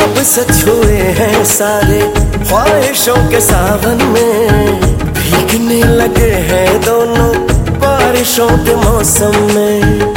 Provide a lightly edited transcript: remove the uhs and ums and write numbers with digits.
ख्वाब सच हुए हैं सारे ख्वाहिशों के सावन में, भीगने लगे हैं दोनों बारिशों के मौसम में।